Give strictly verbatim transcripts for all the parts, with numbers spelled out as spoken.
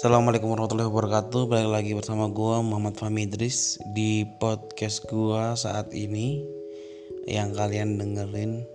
Assalamualaikum warahmatullahi wabarakatuh. Balik lagi bersama gue Muhammad Fahmi Idris di podcast gue saat ini yang kalian dengerin.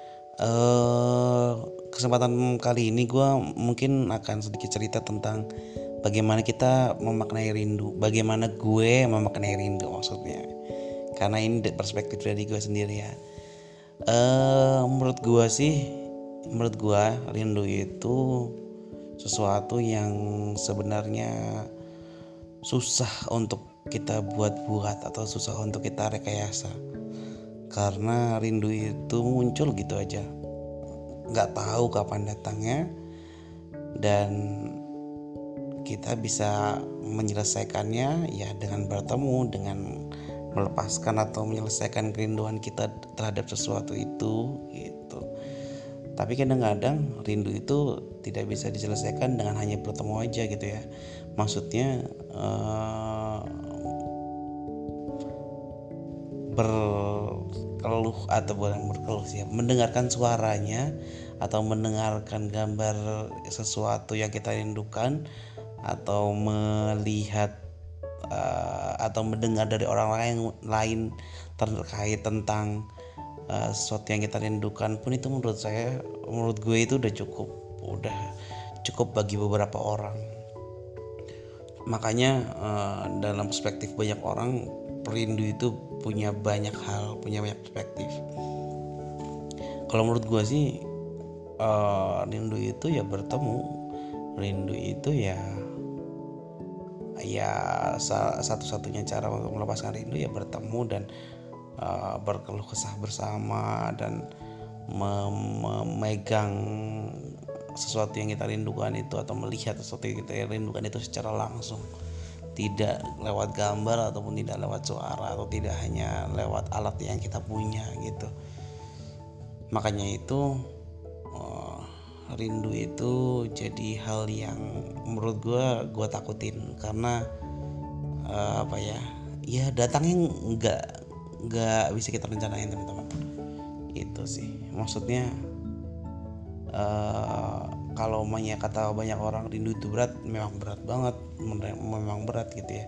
Uh, kesempatan kali ini gue mungkin akan sedikit cerita tentang bagaimana kita memaknai rindu, bagaimana gue memaknai rindu maksudnya. Karena ini perspektif dari gue sendiri ya. Uh, menurut gue sih, menurut gue rindu itu sesuatu yang sebenarnya susah untuk kita buat-buat atau susah untuk kita rekayasa, karena rindu itu muncul gitu aja, nggak tahu kapan datangnya, dan kita bisa menyelesaikannya ya dengan bertemu, dengan melepaskan atau menyelesaikan kerinduan kita terhadap sesuatu itu gitu. Tapi kadang-kadang rindu itu tidak bisa diselesaikan dengan hanya bertemu aja gitu ya. Maksudnya uh, berkeluh atau bukan berkeluh sih, mendengarkan suaranya atau mendengarkan gambar sesuatu yang kita rindukan, atau melihat uh, atau mendengar dari orang lain lain terkait tentang Uh, sesuatu yang kita rindukan pun, itu menurut saya, menurut gue itu udah cukup, udah cukup bagi beberapa orang. Makanya uh, dalam perspektif banyak orang, rindu itu punya banyak hal, punya banyak perspektif. Kalau menurut gue sih, uh, rindu itu ya bertemu, rindu itu ya ya satu-satunya cara untuk melepaskan rindu ya bertemu dan Uh, berkeluh kesah bersama dan mem- memegang sesuatu yang kita rindukan itu, atau melihat sesuatu yang kita rindukan itu secara langsung, tidak lewat gambar ataupun tidak lewat suara, atau tidak hanya lewat alat yang kita punya gitu. Makanya itu uh, rindu itu jadi hal yang menurut gue gue takutin, karena uh, apa ya ya datangnya nggak nggak bisa kita rencanain teman-teman. Itu sih maksudnya, uh, kalau banyak kata banyak orang rindu itu berat, memang berat banget, memang berat gitu ya.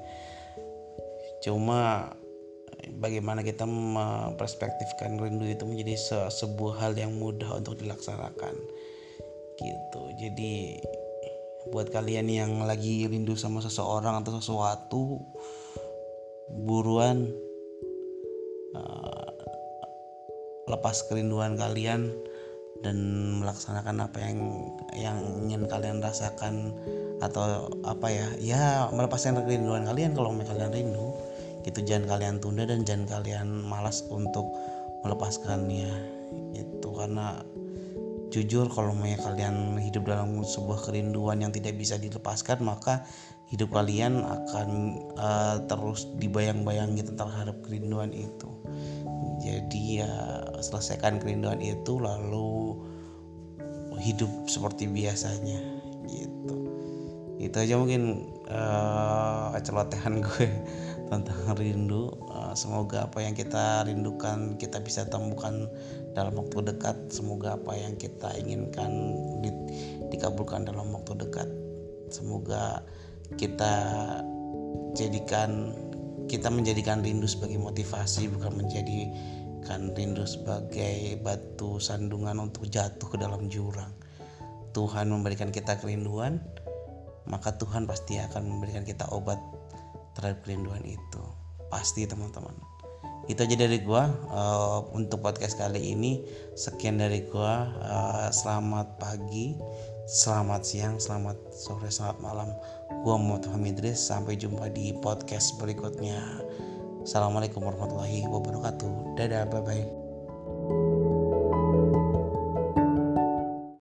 Cuma bagaimana kita memperspektifkan rindu itu menjadi se- sebuah hal yang mudah untuk dilaksanakan gitu. Jadi buat kalian yang lagi rindu sama seseorang atau sesuatu, buruan Uh, lepas kerinduan kalian dan melaksanakan apa yang yang ingin kalian rasakan, atau apa ya ya melepaskan kerinduan kalian kalau kalian rindu gitu. Jangan kalian tunda dan jangan kalian malas untuk melepaskannya itu, karena jujur kalau kalian hidup dalam sebuah kerinduan yang tidak bisa dilepaskan, maka hidup kalian akan uh, terus dibayang-bayang gitu terhadap kerinduan itu. Jadi ya selesaikan kerinduan itu, lalu hidup seperti biasanya gitu. Itu aja mungkin uh, celotehan gue tentang rindu. Uh, semoga apa yang kita rindukan kita bisa temukan dalam waktu dekat. Semoga apa yang kita inginkan di, dikabulkan dalam waktu dekat. Semoga kita jadikan kita menjadikan rindu sebagai motivasi, bukan menjadikan rindu sebagai batu sandungan untuk jatuh ke dalam jurang. Tuhan memberikan kita kerinduan, maka Tuhan pasti akan memberikan kita obat terhadap kerinduan itu. Pasti teman-teman. Itu aja dari gua uh, untuk podcast kali ini. Sekian dari gua. Uh, selamat pagi, selamat siang, selamat sore, selamat malam. Gua Muhammad Fahmi Idris. Sampai jumpa di podcast berikutnya. Assalamualaikum warahmatullahi wabarakatuh. Dadah, bye bye.